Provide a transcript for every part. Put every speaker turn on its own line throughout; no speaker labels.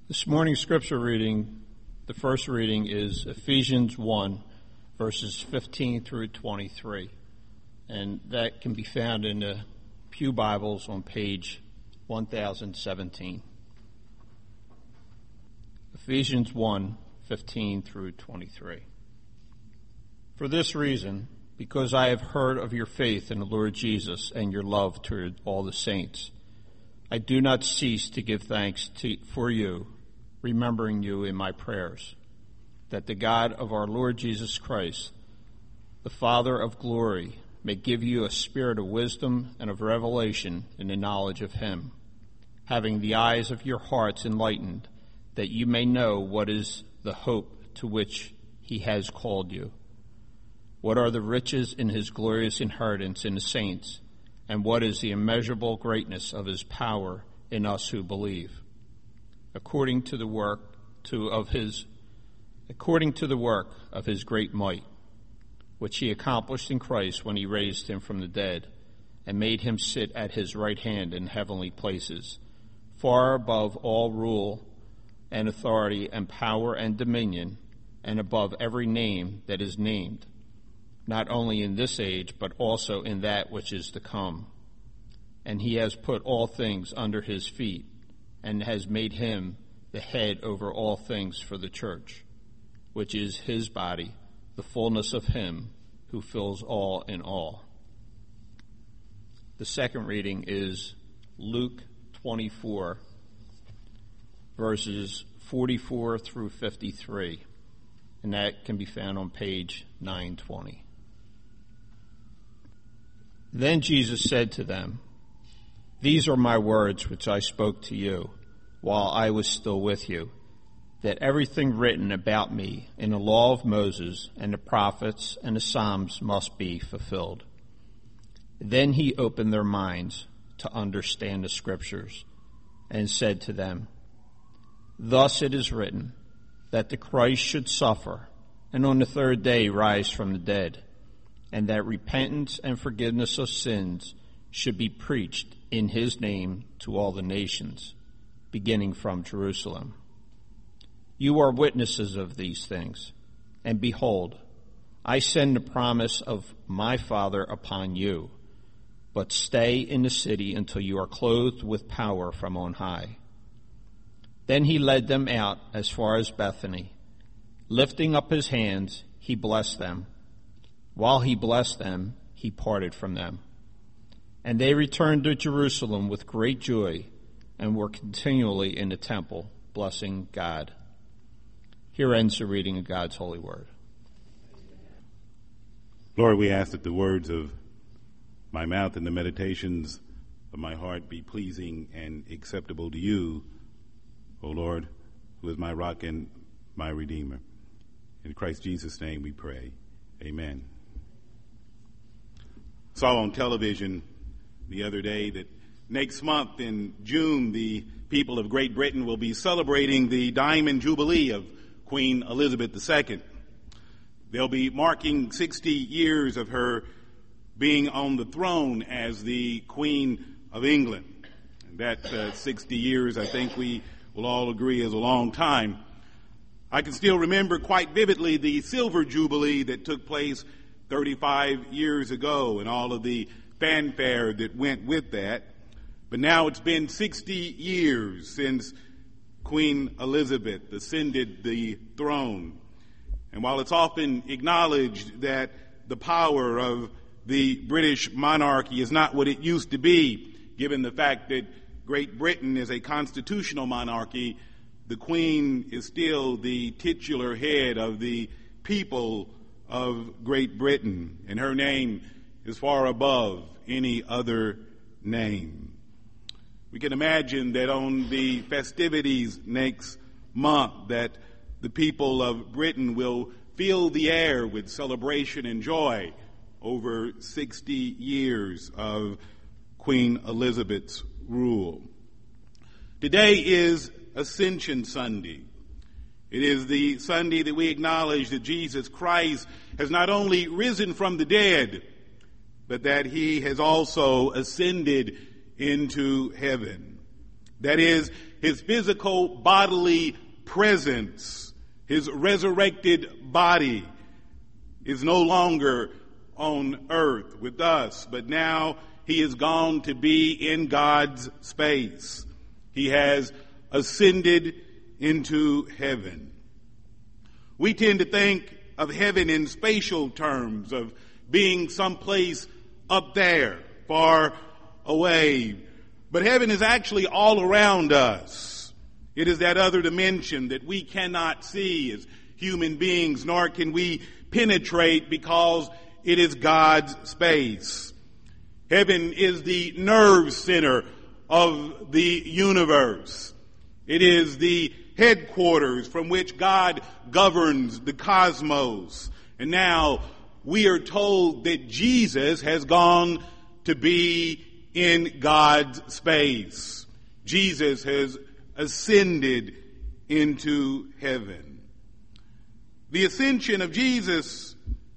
This morning's scripture reading, the first reading is Ephesians 1, verses 15 through 23. And that can be found in the Pew Bibles on page 1017. Ephesians 1, 15 through 23. For this reason, because I have heard of your faith in the Lord Jesus and your love toward all the saints, I do not cease to give thanks for you, remembering you in my prayers, that the God of our Lord Jesus Christ, the Father of glory, may give you a spirit of wisdom and of revelation in the knowledge of him, having the eyes of your hearts enlightened, that you may know what is the hope to which he has called you, what are the riches in his glorious inheritance in the saints, and what is the immeasurable greatness of his power in us who believe, according to the work of his great might, which he accomplished in Christ when he raised him from the dead and made him sit at his right hand in heavenly places, far above all rule and authority and power and dominion, and above every name that is named, not only in this age, but also in that which is to come. And he has put all things under his feet, and has made him the head over all things for the church, which is his body, the fullness of him who fills all in all. The second reading is Luke 24, verses 44 through 53, and that can be found on page 920. Then Jesus said to them, "These are my words which I spoke to you while I was still with you, that everything written about me in the law of Moses and the prophets and the Psalms must be fulfilled." Then he opened their minds to understand the scriptures and said to them, "Thus it is written, that the Christ should suffer and on the third day rise from the dead, and that repentance and forgiveness of sins should be preached in his name to all the nations, beginning from Jerusalem. You are witnesses of these things, and behold, I send the promise of my Father upon you, but stay in the city until you are clothed with power from on high." Then he led them out as far as Bethany. Lifting up his hands, he blessed them. While he blessed them, he parted from them. And they returned to Jerusalem with great joy and were continually in the temple, blessing God. Here ends the reading of God's holy word.
Lord, we ask that the words of my mouth and the meditations of my heart be pleasing and acceptable to you, O Lord, who is my rock and my redeemer. In Christ Jesus' name we pray. Amen. Saw on television the other day that next month in June, the people of Great Britain will be celebrating the Diamond Jubilee of Queen Elizabeth II. They'll be marking 60 years of her being on the throne as the Queen of England. And that 60 years, I think we will all agree, is a long time. I can still remember quite vividly the Silver Jubilee that took place 35 years ago and all of the fanfare that went with that. But now it's been 60 years since Queen Elizabeth ascended the throne. And while it's often acknowledged that the power of the British monarchy is not what it used to be, given the fact that Great Britain is a constitutional monarchy, the Queen is still the titular head of the people of Great Britain, and her name is far above any other name. We can imagine that on the festivities next month that the people of Britain will fill the air with celebration and joy over 60 years of Queen Elizabeth's rule. Today is Ascension Sunday. It is the Sunday that we acknowledge that Jesus Christ has not only risen from the dead, but that he has also ascended into heaven. That is, his physical bodily presence, his resurrected body, is no longer on earth with us, but now he is gone to be in God's space. He has ascended into heaven. We tend to think of heaven in spatial terms, of being someplace up there, far away. But heaven is actually all around us. It is that other dimension that we cannot see as human beings, nor can we penetrate because it is God's space. Heaven is the nerve center of the universe. It is the headquarters from which God governs the cosmos. And now we are told that Jesus has gone to be in God's space. Jesus has ascended into heaven. The ascension of Jesus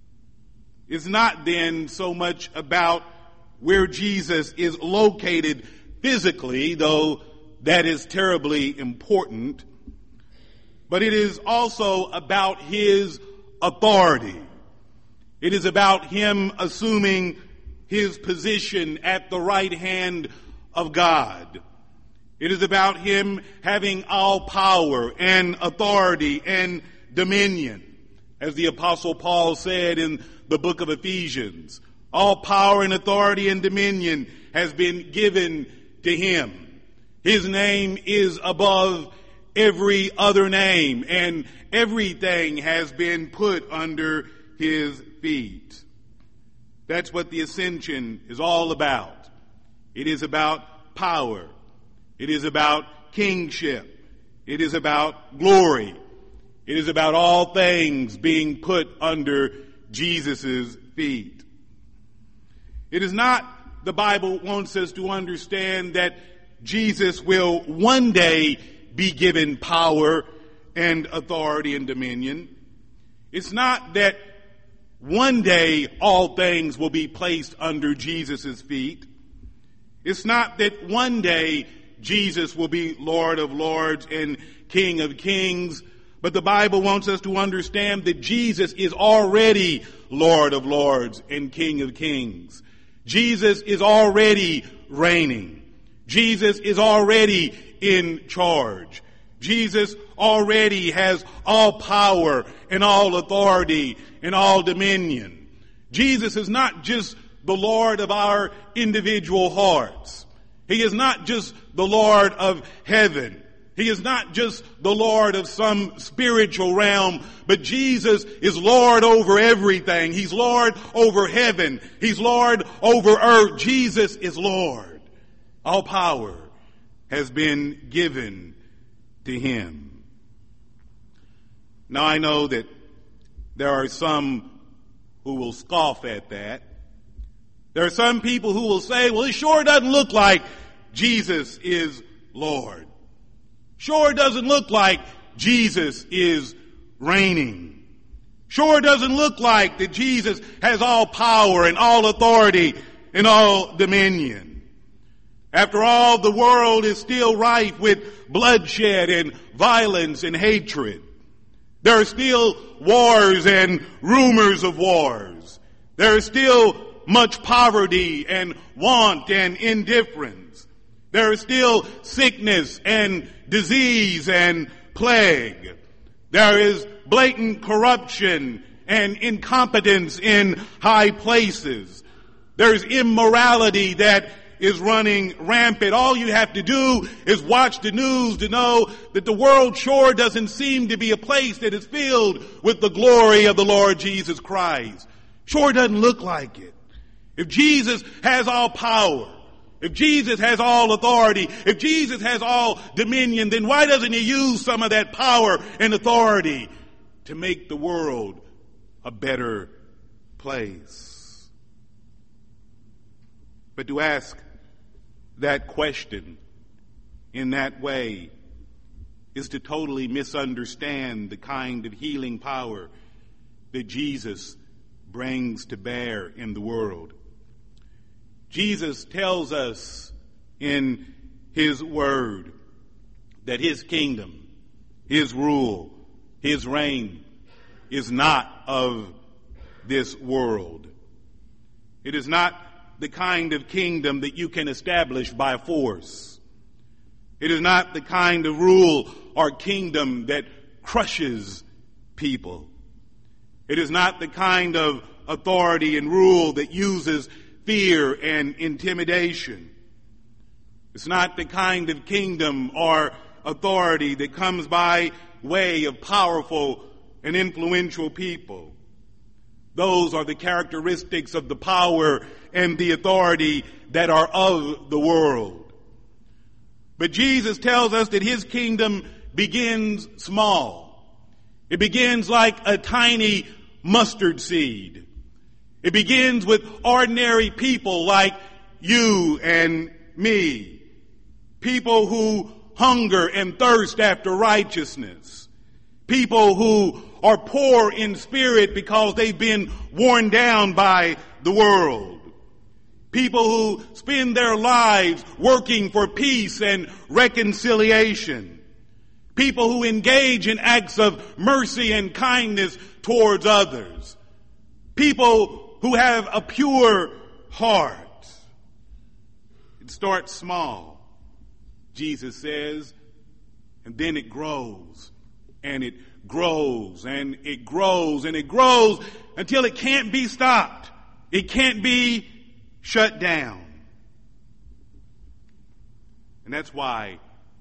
is not then so much about where Jesus is located physically, though that is terribly important, but it is also about his authority. It is about him assuming his position at the right hand of God. It is about him having all power and authority and dominion. As the Apostle Paul said in the book of Ephesians, all power and authority and dominion has been given to him. His name is above every other name, and everything has been put under his feet. That's what the ascension is all about. It is about power. It is about kingship. It is about glory. It is about all things being put under Jesus' feet. It is not, the Bible wants us to understand, that Jesus will one day be given power and authority and dominion. It's not that one day all things will be placed under Jesus' feet. It's not that one day Jesus will be Lord of Lords and King of Kings. But the Bible wants us to understand that Jesus is already Lord of Lords and King of Kings. Jesus is already reigning. Jesus is already in charge. Jesus already has all power and all authority and all dominion. Jesus is not just the Lord of our individual hearts. He is not just the Lord of heaven. He is not just the Lord of some spiritual realm, but Jesus is Lord over everything. He's Lord over heaven. He's Lord over earth. Jesus is Lord. All power has been given to him. Now I know that there are some who will scoff at that. There are some people who will say, well, it sure doesn't look like Jesus is Lord. Sure doesn't look like Jesus is reigning. Sure doesn't look like that Jesus has all power and all authority and all dominion. After all, the world is still rife with bloodshed and violence and hatred. There are still wars and rumors of wars. There is still much poverty and want and indifference. There is still sickness and disease and plague. There is blatant corruption and incompetence in high places. There's immorality that is running rampant. All you have to do is watch the news to know that the world sure doesn't seem to be a place that is filled with the glory of the Lord Jesus Christ. Sure doesn't look like it. If Jesus has all power, if Jesus has all authority, if Jesus has all dominion, then why doesn't he use some of that power and authority to make the world a better place? But to ask that question in that way is to totally misunderstand the kind of healing power that Jesus brings to bear in the world. Jesus tells us in his word that his kingdom, his rule, his reign is not of this world. It is not the kind of kingdom that you can establish by force. It is not the kind of rule or kingdom that crushes people. It is not the kind of authority and rule that uses fear and intimidation. It's not the kind of kingdom or authority that comes by way of powerful and influential people. Those are the characteristics of the power and the authority that are of the world. But Jesus tells us that his kingdom begins small. It begins like a tiny mustard seed. It begins with ordinary people like you and me. People who hunger and thirst after righteousness. People who are poor in spirit because they've been worn down by the world. People who spend their lives working for peace and reconciliation. People who engage in acts of mercy and kindness towards others. People who have a pure heart. It starts small, Jesus says, and then it grows, and it grows, and it grows, and it grows until it can't be stopped. It can't be shut down. And that's why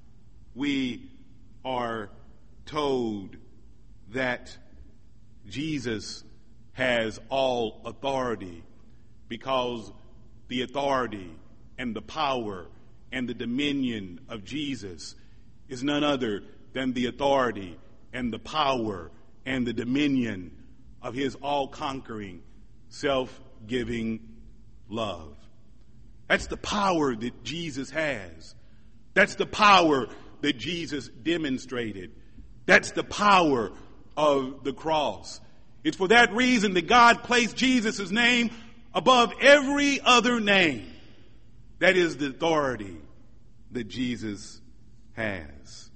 we are told that Jesus has all authority, because the authority and the power and the dominion of Jesus is none other than the authority and the power and the dominion of his all-conquering, self-giving love. That's the power that Jesus has. That's the power that Jesus demonstrated. That's the power of the cross. It's for that reason that God placed Jesus' name above every other name. That is the authority that Jesus has.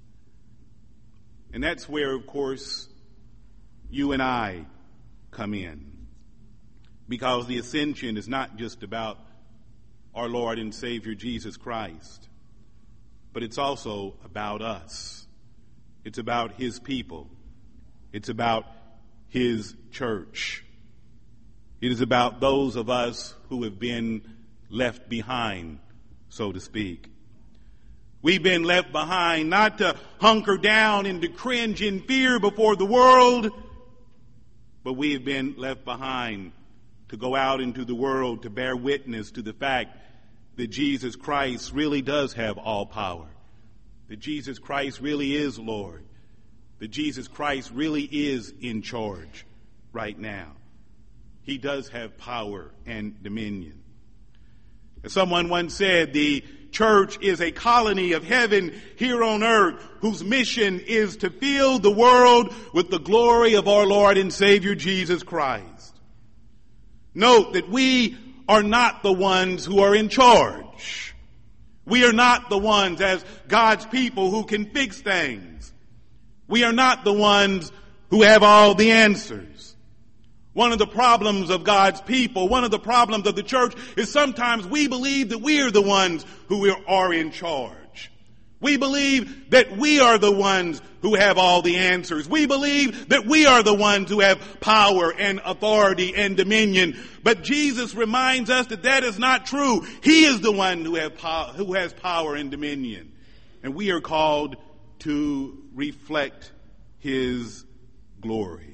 And that's where, of course, you and I come in. Because the ascension is not just about our Lord and Savior Jesus Christ, but it's also about us. It's about his people. It's about his church. It is about those of us who have been left behind, so to speak. We've been left behind not to hunker down and to cringe in fear before the world, but we have been left behind to go out into the world to bear witness to the fact that Jesus Christ really does have all power, that Jesus Christ really is Lord, that Jesus Christ really is in charge right now. He does have power and dominion. As someone once said, the church is a colony of heaven here on earth whose mission is to fill the world with the glory of our Lord and Savior Jesus Christ. Note that we are not the ones who are in charge. We are not the ones as God's people who can fix things. We are not the ones who have all the answers. One of the problems of God's people, one of the problems of the church is sometimes we believe that we are the ones who are in charge. We believe that we are the ones who have all the answers. We believe that we are the ones who have power and authority and dominion. But Jesus reminds us that that is not true. He is the one who has power and dominion. And we are called to reflect his glory.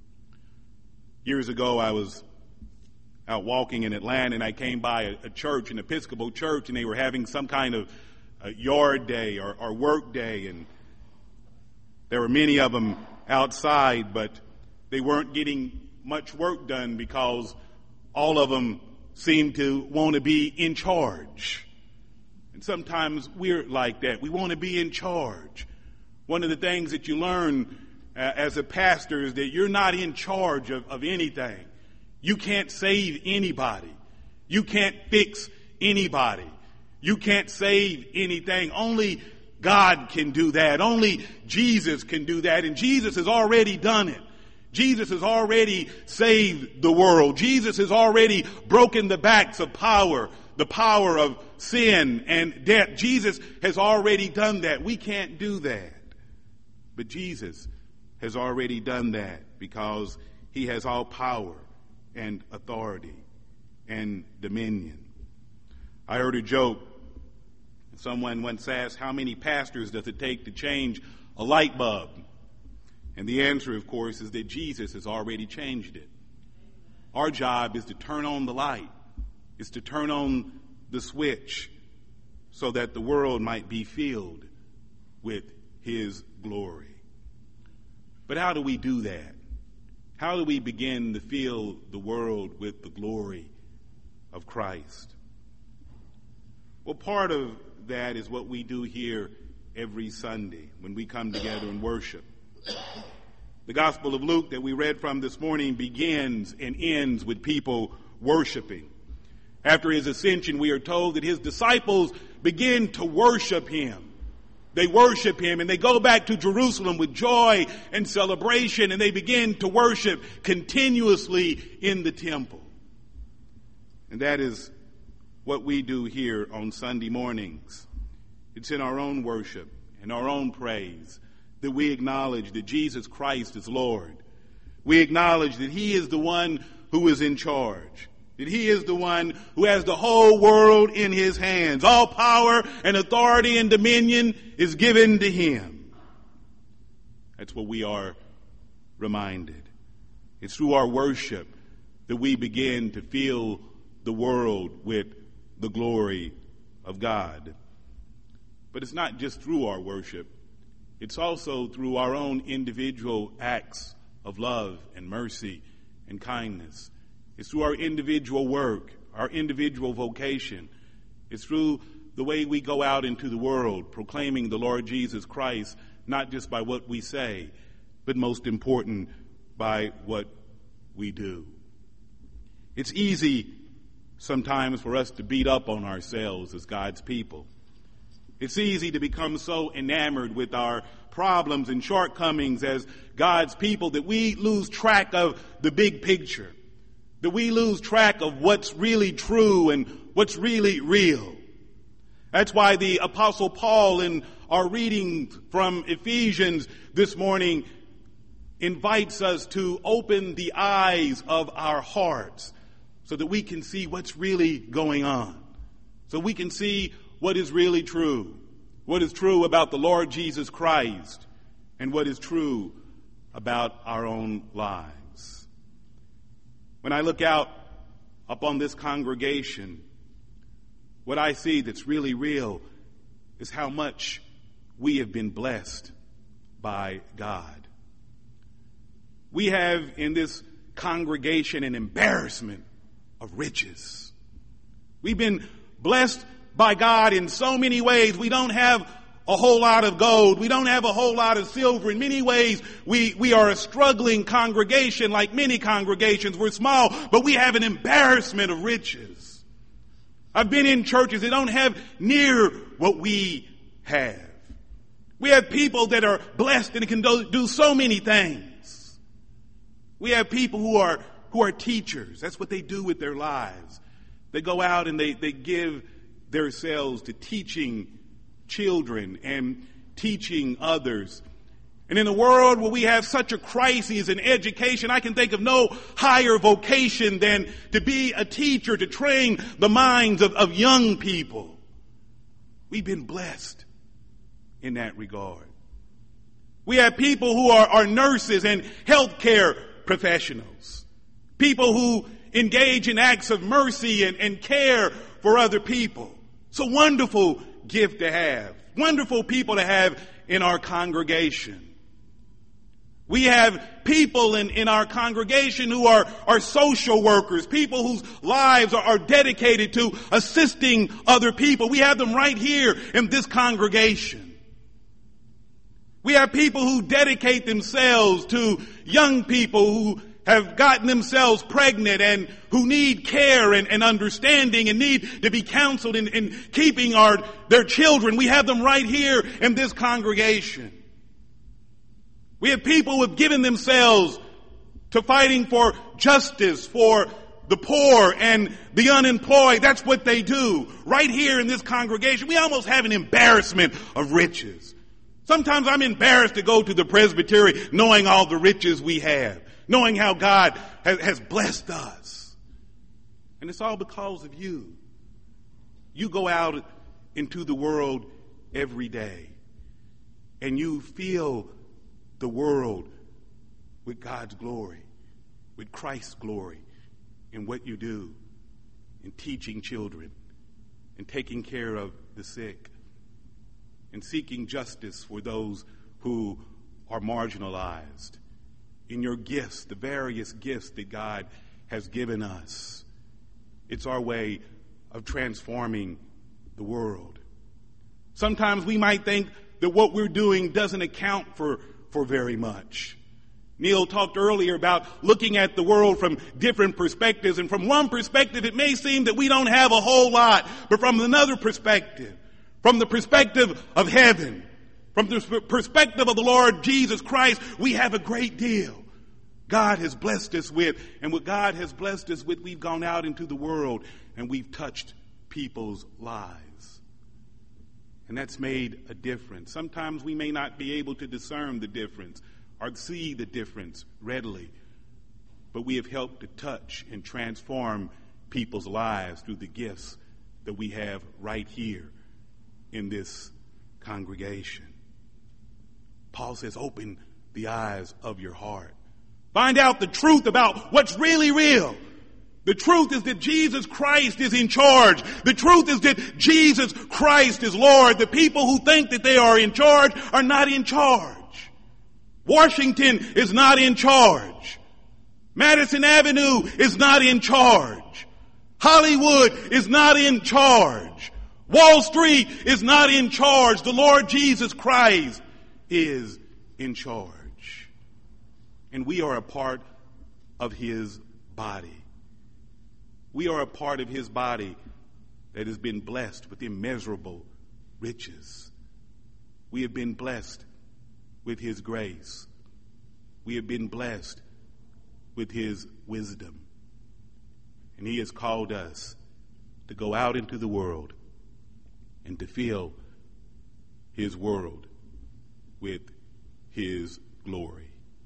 Years ago, I was out walking in Atlanta, and I came by a church, an Episcopal church, and they were having some kind of yard day or work day, and there were many of them outside, but they weren't getting much work done because all of them seemed to want to be in charge. And sometimes we're like that. We want to be in charge. One of the things that you learn as a pastor is that you're not in charge of anything. You can't save anybody. You can't fix anybody. You can't save anything. Only God can do that. Only Jesus can do that. And Jesus has already done it. Jesus has already saved the world. Jesus has already broken the backs of power, the power of sin and death. Jesus has already done that. We can't do that. But Jesus has already done that because he has all power and authority and dominion. I heard a joke. Someone once asked, how many pastors does it take to change a light bulb? And the answer, of course, is that Jesus has already changed it. Our job is to turn on the light, is to turn on the switch so that the world might be filled with his glory. But how do we do that? How do we begin to fill the world with the glory of Christ? Well, part of that is what we do here every Sunday when we come together and worship. The Gospel of Luke that we read from this morning begins and ends with people worshiping. After his ascension, we are told that his disciples begin to worship him. They worship him and they go back to Jerusalem with joy and celebration, and they begin to worship continuously in the temple. And that is what we do here on Sunday mornings. It's in our own worship and our own praise that we acknowledge that Jesus Christ is Lord. We acknowledge that he is the one who is in charge, that he is the one who has the whole world in his hands. All power and authority and dominion is given to him. That's what we are reminded. It's through our worship that we begin to fill the world with the glory of God. But it's not just through our worship. It's also through our own individual acts of love and mercy and kindness. It's through our individual work, our individual vocation. It's through the way we go out into the world proclaiming the Lord Jesus Christ, not just by what we say, but most important, by what we do. It's easy sometimes for us to beat up on ourselves as God's people. It's easy to become so enamored with our problems and shortcomings as God's people that we lose track of the big picture, that we lose track of what's really true and what's really real. That's why the Apostle Paul, in our reading from Ephesians this morning, invites us to open the eyes of our hearts so that we can see what's really going on, so we can see what is really true, what is true about the Lord Jesus Christ, and what is true about our own lives. When I look out upon this congregation, what I see that's really real is how much we have been blessed by God. We have in this congregation an embarrassment of riches. We've been blessed by God in so many ways. We don't have a whole lot of gold. We don't have a whole lot of silver. In many ways, we are a struggling congregation like many congregations. We're small, but we have an embarrassment of riches. I've been in churches that don't have near what we have. We have people that are blessed and can do so many things. We have people who are teachers. That's what they do with their lives. They go out and they give themselves to teaching children and teaching others. And in a world where we have such a crisis in education, I can think of no higher vocation than to be a teacher, to train the minds of young people. We've been blessed in that regard. We have people who are nurses and healthcare professionals, people who engage in acts of mercy and care for other people. It's a wonderful gift to have, wonderful people to have in our congregation. We have people in our congregation who are social workers, people whose lives are dedicated to assisting other people. We have them right here in this congregation. We have people who dedicate themselves to young people, who have gotten themselves pregnant and who need care and understanding and need to be counseled in keeping their children. We have them right here in this congregation. We have people who have given themselves to fighting for justice, for the poor and the unemployed. That's what they do right here in this congregation. We almost have an embarrassment of riches. Sometimes I'm embarrassed to go to the presbytery knowing all the riches we have, knowing how God has blessed us. And it's all because of you. You go out into the world every day and you fill the world with God's glory, with Christ's glory in what you do, in teaching children, in taking care of the sick, in seeking justice for those who are marginalized, in your gifts, the various gifts that God has given us. It's our way of transforming the world. Sometimes we might think that what we're doing doesn't account for very much. Neil talked earlier about looking at the world from different perspectives, and from one perspective it may seem that we don't have a whole lot, but from another perspective, from the perspective of heaven, from the perspective of the Lord Jesus Christ, we have a great deal. God has blessed us with, and what God has blessed us with, we've gone out into the world and we've touched people's lives. And that's made a difference. Sometimes we may not be able to discern the difference or see the difference readily, but we have helped to touch and transform people's lives through the gifts that we have right here in this congregation. Paul says, open the eyes of your heart. Find out the truth about what's really real. The truth is that Jesus Christ is in charge. The truth is that Jesus Christ is Lord. The people who think that they are in charge are not in charge. Washington is not in charge. Madison Avenue is not in charge. Hollywood is not in charge. Wall Street is not in charge. The Lord Jesus Christ is in charge. And we are a part of his body. We are a part of his body that has been blessed with immeasurable riches. We have been blessed with his grace. We have been blessed with his wisdom. And he has called us to go out into the world and to fill his world with his glory.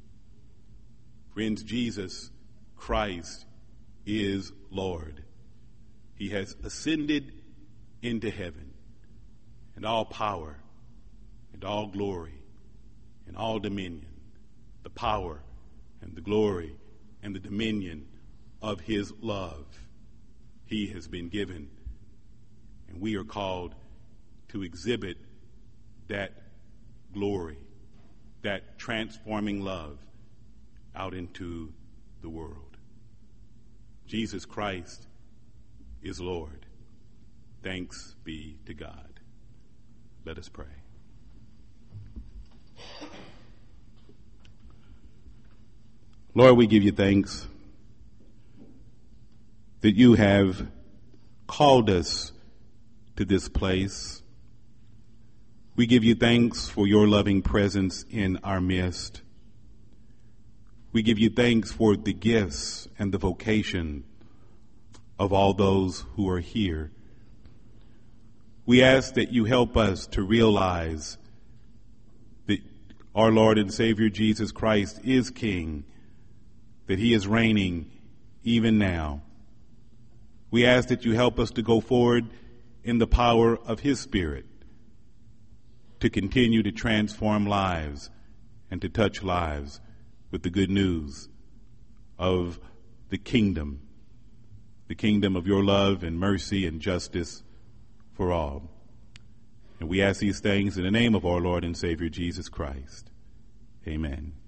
Friends, Jesus Christ is Lord. He has ascended into heaven, and all power and all glory and all dominion, the power and the glory and the dominion of his love, he has been given. And we are called to exhibit that glory, that transforming love out into the world. Jesus Christ is Lord. Thanks be to God. Let us pray. Lord, we give you thanks that you have called us to this place. We give you thanks for your loving presence in our midst. We give you thanks for the gifts and the vocation of all those who are here. We ask that you help us to realize that our Lord and Savior Jesus Christ is King, that he is reigning even now. We ask that you help us to go forward in the power of his Spirit, to continue to transform lives and to touch lives with the good news of the kingdom of your love and mercy and justice for all. And we ask these things in the name of our Lord and Savior Jesus Christ. Amen.